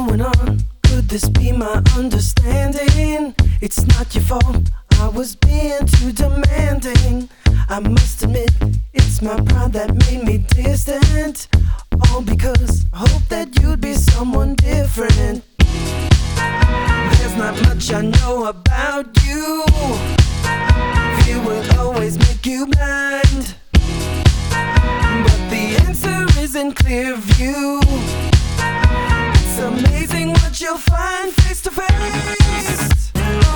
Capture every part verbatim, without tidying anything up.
going on? Could this be my understanding? It's not your fault, I was being too demanding. I must admit, it's my pride that made me distant. All because I hope that you'd be someone different. There's not much I know about you. Fear will always make you blind, but the answer is in clear view. It's amazing what you'll find face to face.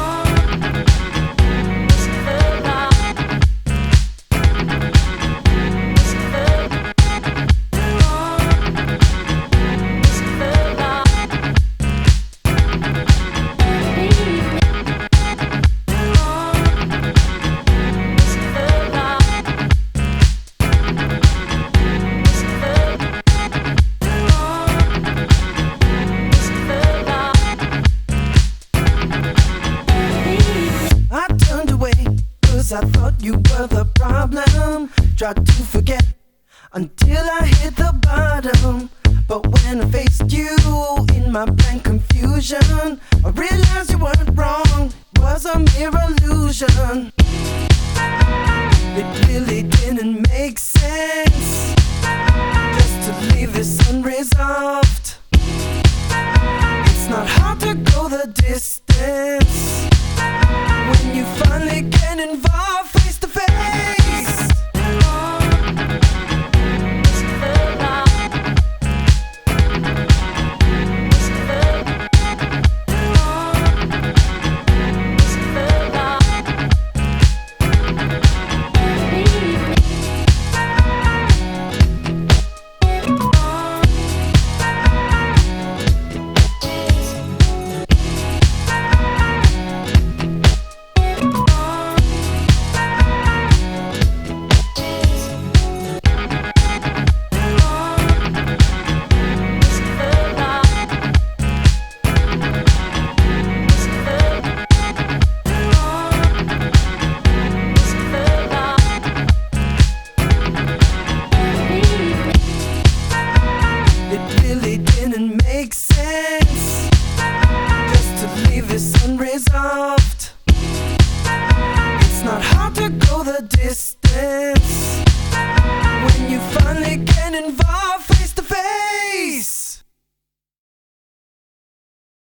I thought you were the problem. Tried to forget until I hit the bottom. But when I faced you in my blank confusion, I realized you weren't wrong, it was a mere illusion. It really didn't make sense just to leave this unresolved. It's not hard to go the distance when you finally get involved face to face. Make sense just to leave this unresolved. It's not hard to go the distance